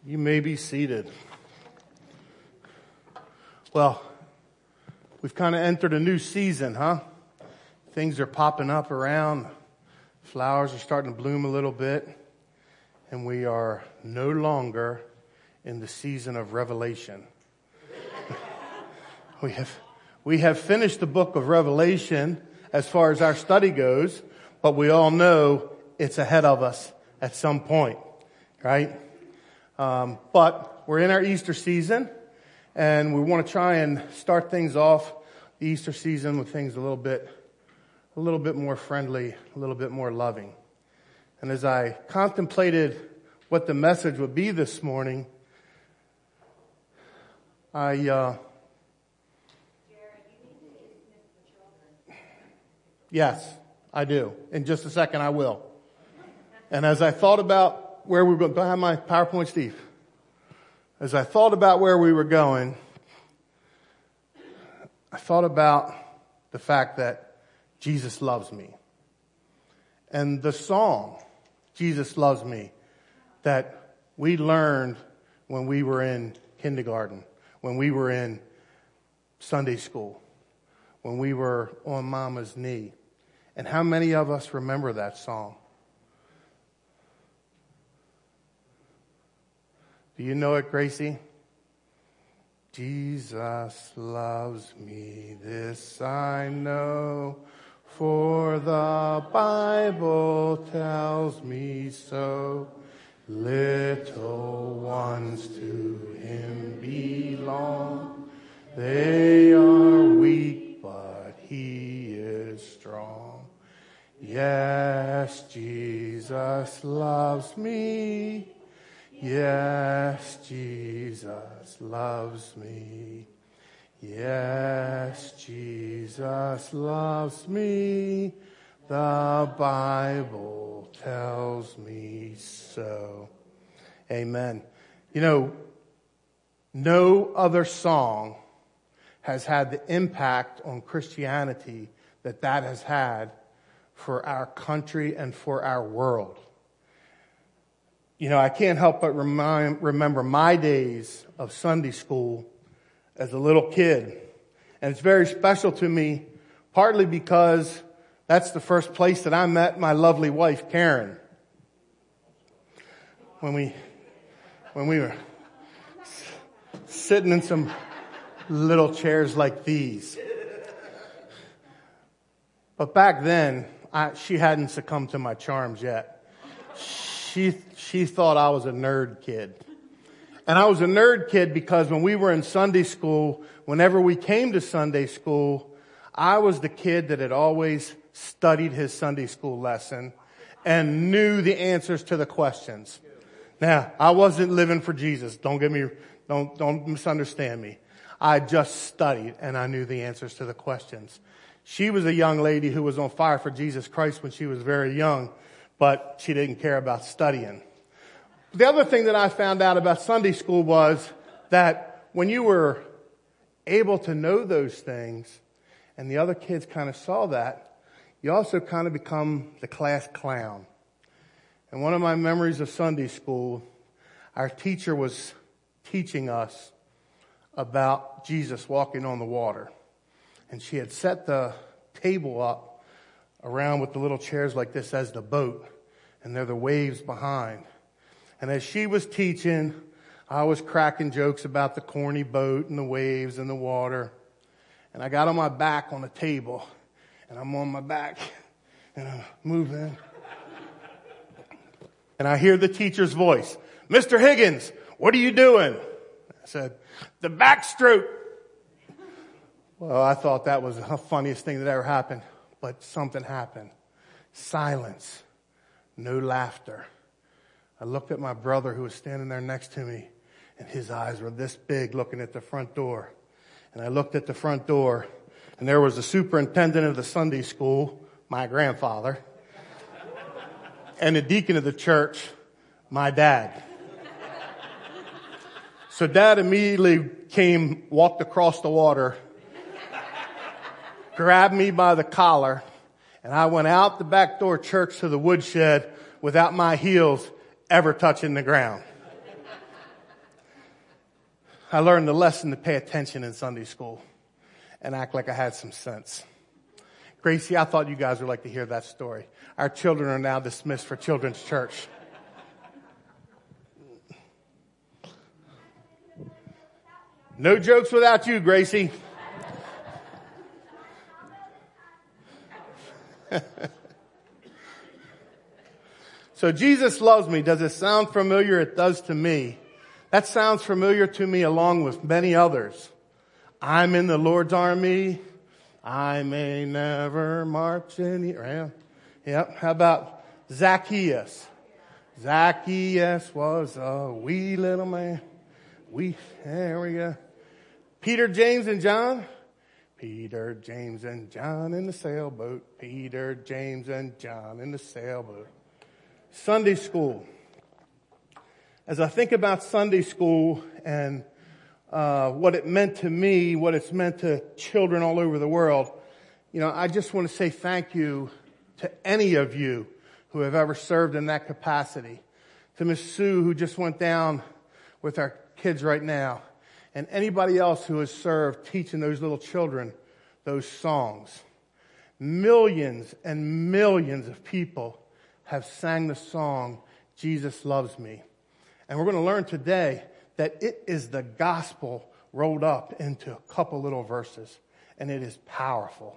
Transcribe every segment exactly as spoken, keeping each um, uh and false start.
You may be seated. Well, we've kind of entered a new season, huh? Things are popping up around. Flowers are starting to bloom a little bit. And we are no longer in the season of Revelation. we have, we have finished the book of Revelation as far as our study goes, but we all know it's ahead of us at some point, right? Um, but we're in our Easter season, and we want to try and start things off the Easter season with things a little bit, a little bit more friendly, a little bit more loving. And as I contemplated what the message would be this morning, I, uh, yes, I do. In just a second, I will. And as I thought about where we were going, do I have my PowerPoint, Steve? As I thought about where we were going, I thought about the fact that Jesus loves me. And the song, Jesus Loves Me, that we learned when we were in kindergarten, when we were in Sunday school, when we were on Mama's knee. And how many of us remember that song? Do you know it, Gracie? Jesus loves me, this I know, for the Bible tells me so. Little ones to him belong. They are weak, but he is strong. Yes, Jesus loves me. Yes, Jesus loves me. Yes, Jesus loves me. The Bible tells me so. Amen. You know, no other song has had the impact on Christianity that that has had for our country and for our world. You know, I can't help but remind, remember my days of Sunday school as a little kid. And it's very special to me, partly because that's the first place that I met my lovely wife, Karen. When we, when we were sitting in some little chairs like these. But back then, I, she hadn't succumbed to my charms yet. She, she thought I was a nerd kid. And I was a nerd kid because when we were in Sunday school, whenever we came to Sunday school, I was the kid that had always studied his Sunday school lesson and knew the answers to the questions. Now, I wasn't living for Jesus. Don't get me, don't, don't misunderstand me. I just studied and I knew the answers to the questions. She was a young lady who was on fire for Jesus Christ when she was very young, but she didn't care about studying. The other thing that I found out about Sunday school was that when you were able to know those things and the other kids kind of saw that, you also kind of become the class clown. And one of my memories of Sunday school, our teacher was teaching us about Jesus walking on the water. And she had set the table up around with the little chairs like this as the boat. And there are the waves behind. And as she was teaching, I was cracking jokes about the corny boat and the waves and the water. And I got on my back on the table. And I'm on my back. And I'm moving. And I hear the teacher's voice. Mister Higgins, what are you doing? I said, the backstroke. Well, I thought that was the funniest thing that ever happened. But something happened. Silence. No laughter. I looked at my brother who was standing there next to me, and his eyes were this big looking at the front door. And I looked at the front door, and there was the superintendent of the Sunday school, my grandfather, and the deacon of the church, my dad. So Dad immediately came, walked across the water, grabbed me by the collar, and I went out the back door church to the woodshed without my heels ever touching the ground. I learned the lesson to pay attention in Sunday school and act like I had some sense. Gracie, I thought you guys would like to hear that story. Our children are now dismissed for children's church. No jokes without you, Gracie. So Jesus loves me. Does it sound familiar? It does to me. That sounds familiar to me along with many others. I'm in the Lord's army. I may never march any. Yep. How about Zacchaeus? Zacchaeus was a wee little man. We, there we go. Peter, James, and John. Peter, James, and John in the sailboat. Peter, James, and John in the sailboat. Sunday school. As I think about Sunday school and uh, what it meant to me, what it's meant to children all over the world, you know, I just want to say thank you to any of you who have ever served in that capacity. To Miss Sue, who just went down with our kids right now, and anybody else who has served teaching those little children those songs. Millions and millions of people have sang the song, Jesus Loves Me. And we're going to learn today that it is the gospel rolled up into a couple little verses, and it is powerful.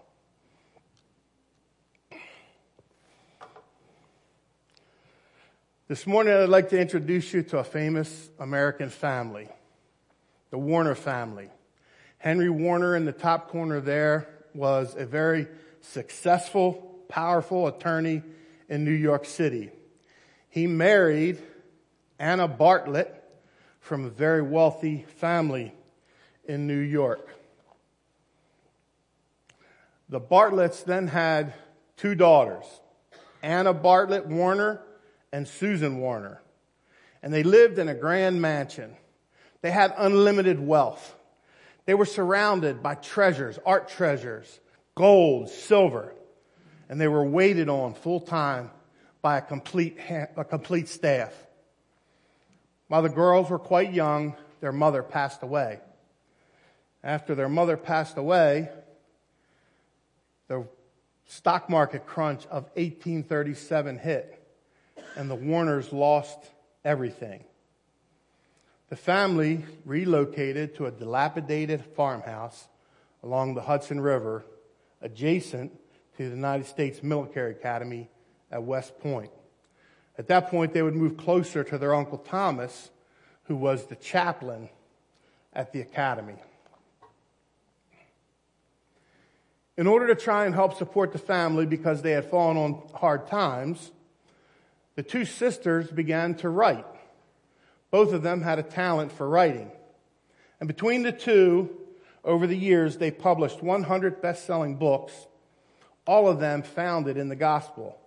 This morning I'd like to introduce you to a famous American family, the Warner family. Henry Warner in the top corner there was a very successful, powerful attorney in New York City. He married Anna Bartlett from a very wealthy family in New York. The Bartletts then had two daughters, Anna Bartlett Warner and Susan Warner. And they lived in a grand mansion. They had unlimited wealth. They were surrounded by treasures, art treasures, gold, silver. And they were waited on full time by a complete, a complete staff. While the girls were quite young, their mother passed away. After their mother passed away, the stock market crunch of eighteen thirty-seven hit, and the Warners lost everything. The family relocated to a dilapidated farmhouse along the Hudson River, adjacent to the United States Military Academy at West Point. At that point, they would move closer to their Uncle Thomas, who was the chaplain at the academy. In order to try and help support the family because they had fallen on hard times, the two sisters began to write. Both of them had a talent for writing. And between the two, over the years, they published one hundred best-selling books, all of them founded in the gospel.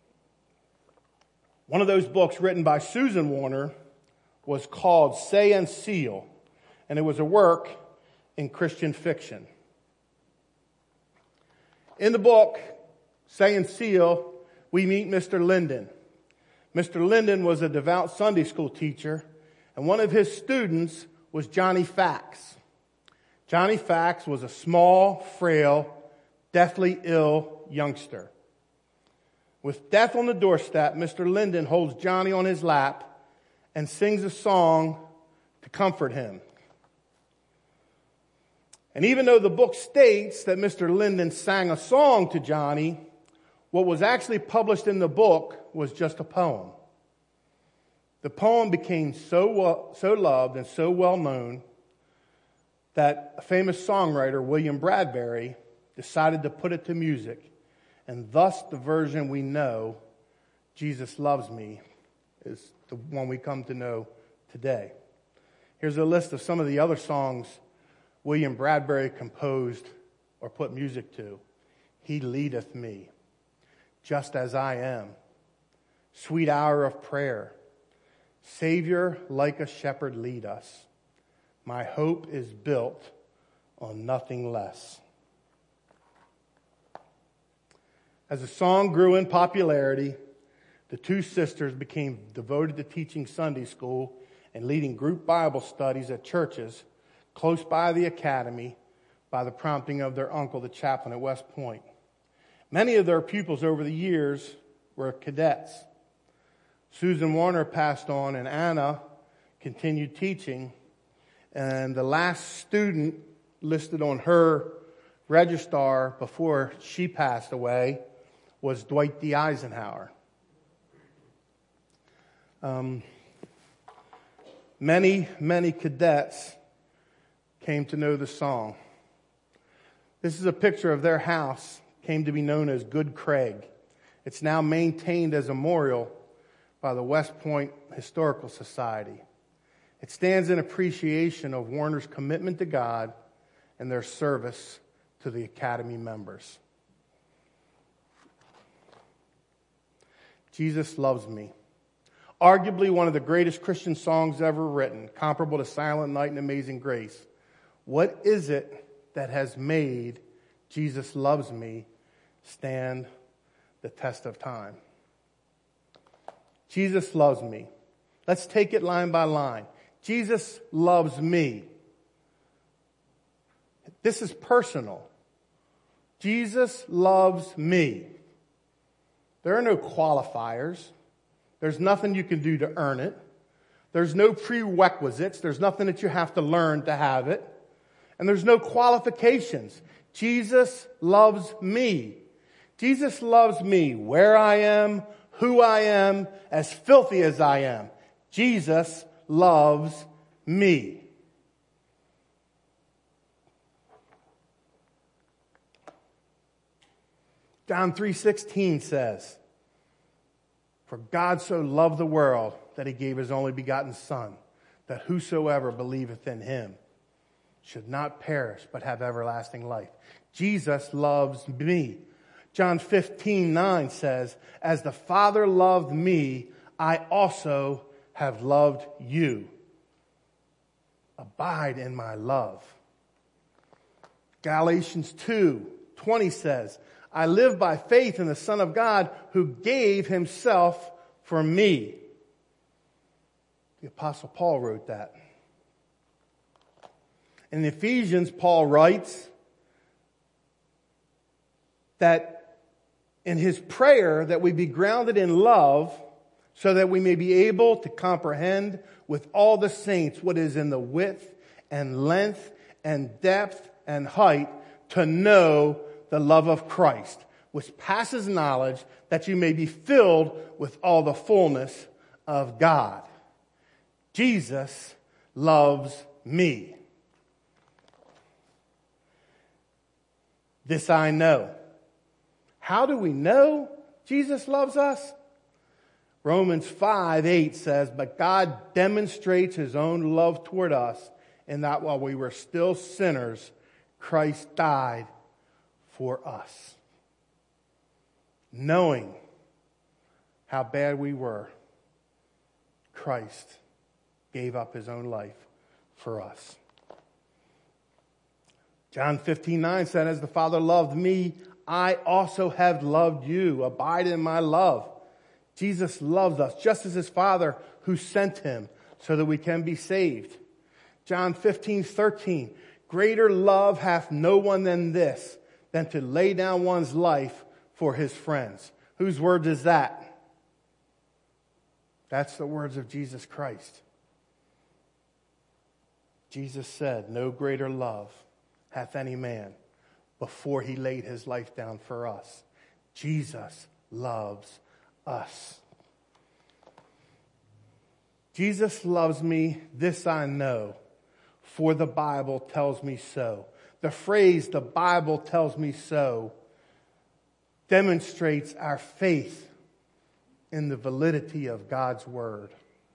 One of those books written by Susan Warner was called Say and Seal, and it was a work in Christian fiction. In the book, Say and Seal, we meet Mister Linden. Mister Linden was a devout Sunday school teacher, and one of his students was Johnny Fax. Johnny Fax was a small, frail, deathly ill youngster. With death on the doorstep, Mister Linden holds Johnny on his lap and sings a song to comfort him. And even though the book states that Mister Linden sang a song to Johnny, what was actually published in the book was just a poem. The poem became so well, so loved and so well known that a famous songwriter, William Bradbury, decided to put it to music. And thus the version we know, Jesus Loves Me, is the one we come to know today. Here's a list of some of the other songs William Bradbury composed or put music to. He Leadeth Me, Just As I Am, Sweet Hour of Prayer, Savior, Like a Shepherd Lead Us, My Hope is Built on Nothing Less. As the song grew in popularity, the two sisters became devoted to teaching Sunday school and leading group Bible studies at churches close by the academy by the prompting of their uncle, the chaplain at West Point. Many of their pupils over the years were cadets. Susan Warner passed on, and Anna continued teaching. And the last student listed on her registrar before she passed away was Dwight D. Eisenhower. Um, many, many cadets came to know the song. This is a picture of their house, came to be known as Good Craig. It's now maintained as a memorial by the West Point Historical Society. It stands in appreciation of Warner's commitment to God and their service to the Academy members. Jesus Loves Me. Arguably one of the greatest Christian songs ever written, comparable to Silent Night and Amazing Grace. What is it that has made Jesus Loves Me stand the test of time? Jesus loves me. Let's take it line by line. Jesus loves me. This is personal. Jesus loves me. There are no qualifiers. There's nothing you can do to earn it. There's no prerequisites. There's nothing that you have to learn to have it. And there's no qualifications. Jesus loves me. Jesus loves me where I am, who I am, as filthy as I am. Jesus loves me. John three sixteen says, "For God so loved the world that he gave his only begotten Son, that whosoever believeth in him should not perish but have everlasting life." Jesus loves me. John fifteen nine says, "As the Father loved me, I also have loved you. Abide in my love." Galatians two twenty says, "I live by faith in the Son of God who gave himself for me." The Apostle Paul wrote that. In Ephesians, Paul writes that in his prayer that we be grounded in love so that we may be able to comprehend with all the saints what is in the width and length and depth and height, to know the love of Christ, which passes knowledge, that you may be filled with all the fullness of God. Jesus loves me. This I know. How do we know Jesus loves us? Romans five eight says, "But God demonstrates his own love toward us, in that while we were still sinners, Christ died for us." Knowing how bad we were, Christ gave up his own life for us. John fifteen nine said, "As the Father loved me, I also have loved you. Abide in my love." Jesus loves us just as his Father who sent him so that we can be saved. John fifteen thirteen, "Greater love hath no one than this, than to lay down one's life for his friends." Whose word is that? That's the words of Jesus Christ. Jesus said, "No greater love hath any man," before he laid his life down for us. Jesus loves us. Jesus loves me, this I know, for the Bible tells me so. The phrase, "the Bible tells me so," demonstrates our faith in the validity of God's word.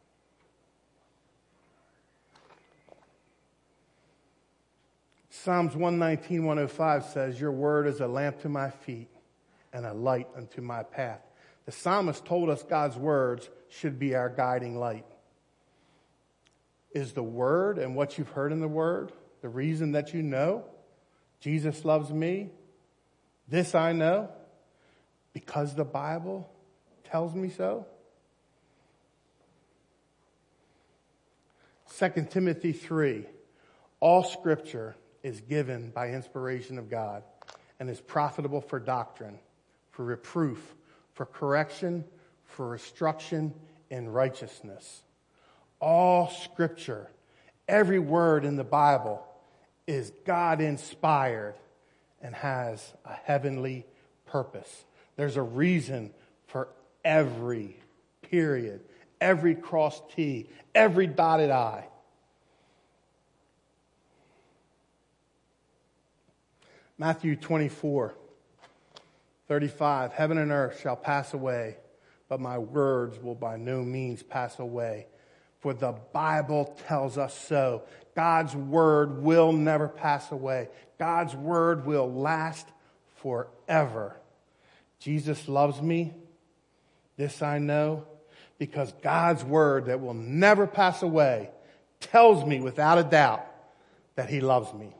Psalms one nineteen, one oh five says, "Your word is a lamp to my feet and a light unto my path." The psalmist told us God's words should be our guiding light. Is the word and what you've heard in the word the reason that you know Jesus loves me? This I know because the Bible tells me so. Second Timothy three. All scripture is given by inspiration of God and is profitable for doctrine, for reproof, for correction, for instruction in righteousness. All scripture, every word in the Bible is God inspired and has a heavenly purpose. There's a reason for every period, every crossed T, every dotted I. Matthew twenty-four, thirty-five, heaven and earth shall pass away, but my words will by no means pass away. For the Bible tells us so. God's word will never pass away. God's word will last forever. Jesus loves me. This I know, because God's word that will never pass away tells me without a doubt that he loves me.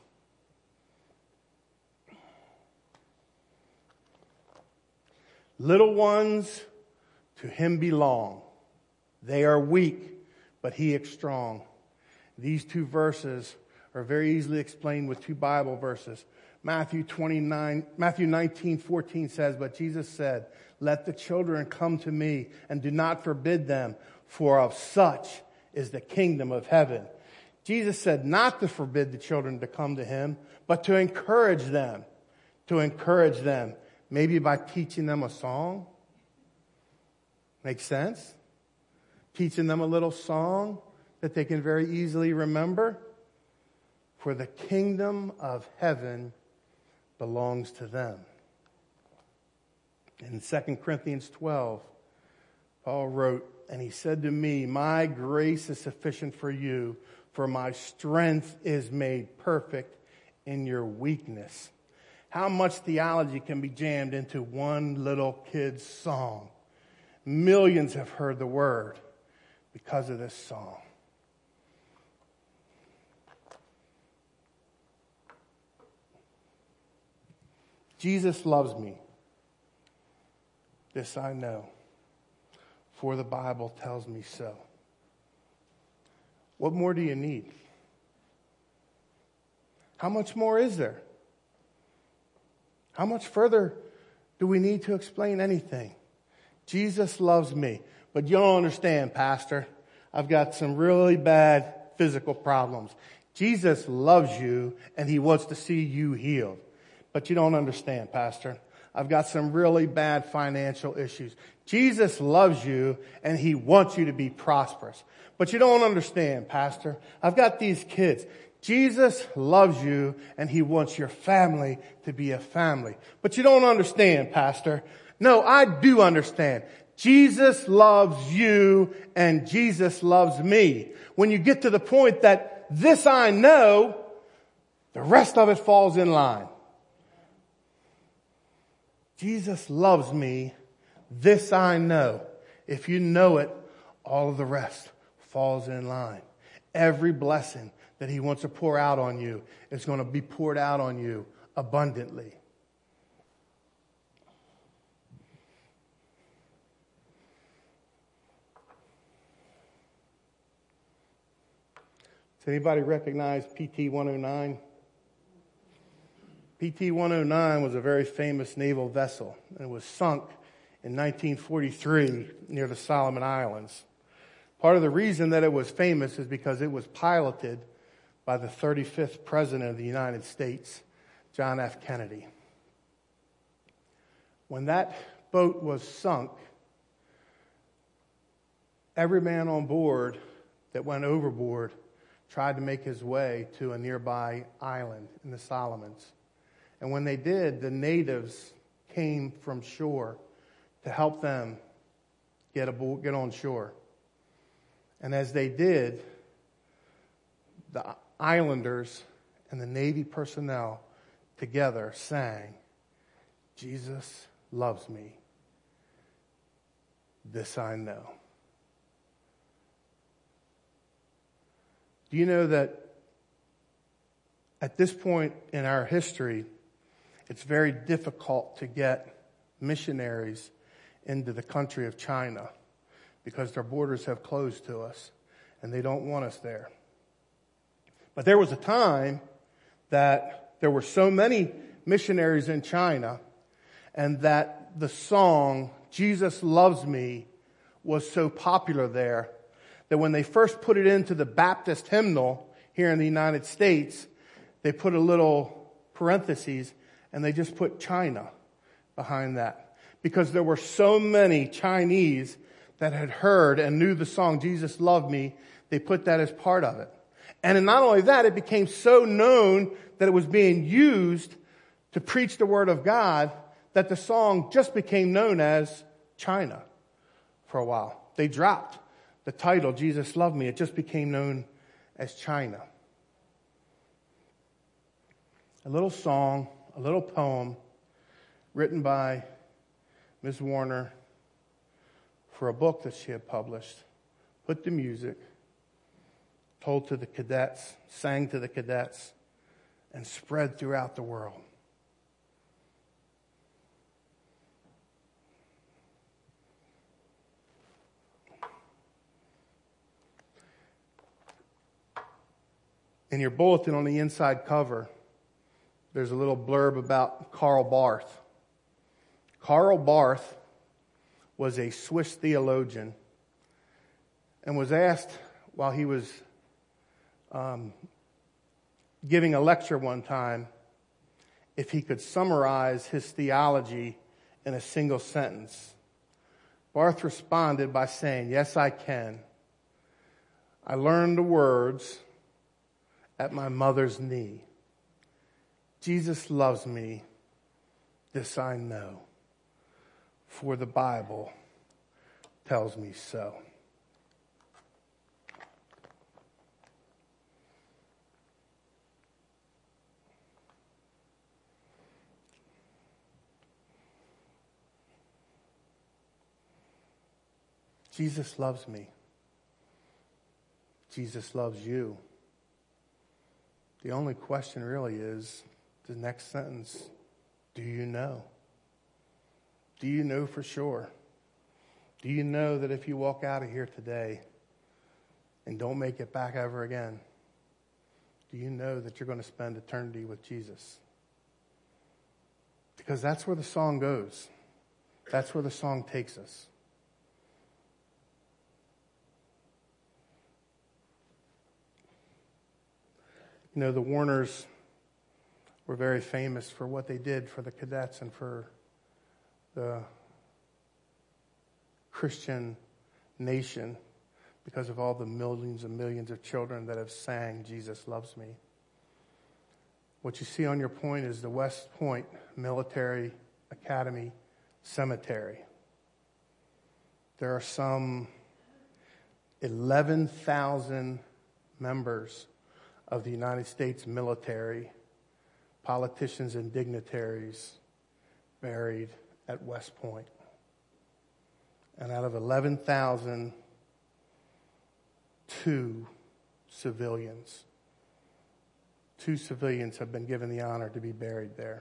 Little ones to him belong. They are weak, but he is strong. These two verses are very easily explained with two Bible verses. Matthew twenty-nine, Matthew nineteen, fourteen says, but Jesus said, let the children come to me and do not forbid them, for of such is the kingdom of heaven. Jesus said not to forbid the children to come to him, but to encourage them, to encourage them. Maybe by teaching them a song. Make sense? Teaching them a little song that they can very easily remember. For the kingdom of heaven belongs to them. In Second Corinthians twelve, Paul wrote, and he said to me, my grace is sufficient for you, for my strength is made perfect in your weakness. How much theology can be jammed into one little kid's song? Millions have heard the word because of this song. Jesus loves me. This I know, for the Bible tells me so. What more do you need? How much more is there? How much further do we need to explain anything? Jesus loves me. But you don't understand, Pastor. I've got some really bad physical problems. Jesus loves you and he wants to see you healed. But you don't understand, Pastor. I've got some really bad financial issues. Jesus loves you and he wants you to be prosperous. But you don't understand, Pastor. I've got these kids. Jesus loves you and he wants your family to be a family. But you don't understand, Pastor. No, I do understand. Jesus loves you and Jesus loves me. When you get to the point that this I know, the rest of it falls in line. Jesus loves me. This I know. If you know it, all of the rest falls in line. Every blessing that he wants to pour out on you is going to be poured out on you abundantly. Does anybody recognize P T one oh nine? P T one oh nine was a very famous naval vessel and was sunk in nineteen forty-three near the Solomon Islands. Part of the reason that it was famous is because it was piloted by the thirty-fifth President of the United States, John F. Kennedy. When that boat was sunk, every man on board that went overboard tried to make his way to a nearby island in the Solomons. And when they did, the natives came from shore to help them get aboard, get on shore. And as they did, the islanders and the Navy personnel together sang, Jesus loves me. This I know. Do you know that at this point in our history, it's very difficult to get missionaries into the country of China because their borders have closed to us and they don't want us there. But there was a time that there were so many missionaries in China, and that the song, Jesus Loves Me, was so popular there, that when they first put it into the Baptist hymnal here in the United States, they put a little parentheses, and they just put China behind that. Because there were so many Chinese that had heard and knew the song, Jesus Loved Me, they put that as part of it. And not only that, it became so known that it was being used to preach the Word of God that the song just became known as China for a while. They dropped the title, Jesus Loved Me. It just became known as China. A little song, a little poem written by Miz Warner for a book that she had published, put to music, told to the cadets, sang to the cadets, and spread throughout the world. In your bulletin on the inside cover, there's a little blurb about Karl Barth. Karl Barth was a Swiss theologian and was asked while he was um, giving a lecture one time if he could summarize his theology in a single sentence. Barth responded by saying, "Yes, I can. I learned the words at my mother's knee. Jesus loves me, this I know, for the Bible tells me so." Jesus loves me. Jesus loves you. The only question really is the next sentence, do you know? Do you know for sure? Do you know that if you walk out of here today and don't make it back ever again, do you know that you're going to spend eternity with Jesus? Because that's where the song goes. That's where the song takes us. You know, the Warners were very famous for what they did for the cadets and for the Christian nation because of all the millions and millions of children that have sang Jesus Loves Me. What you see on your point is the West Point Military Academy Cemetery. There are some eleven thousand members of the United States military, politicians and dignitaries buried at West Point. And out of eleven thousand, two civilians, two civilians have been given the honor to be buried there.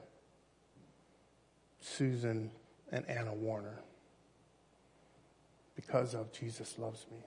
Susan and Anna Warner, because of Jesus Loves Me.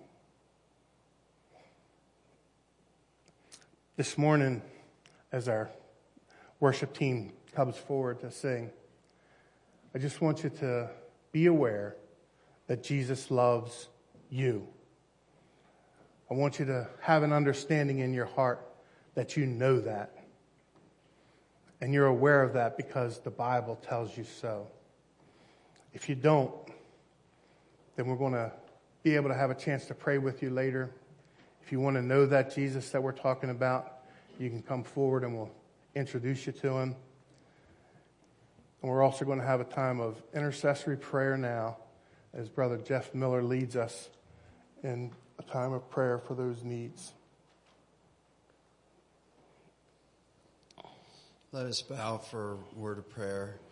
This morning, as our worship team comes forward to sing, I just want you to be aware that Jesus loves you. I want you to have an understanding in your heart that you know that. And you're aware of that because the Bible tells you so. If you don't, then we're going to be able to have a chance to pray with you later. If you want to know that Jesus that we're talking about, you can come forward and we'll introduce you to him. And we're also going to have a time of intercessory prayer now as Brother Jeff Miller leads us in a time of prayer for those needs. Let us bow for a word of prayer.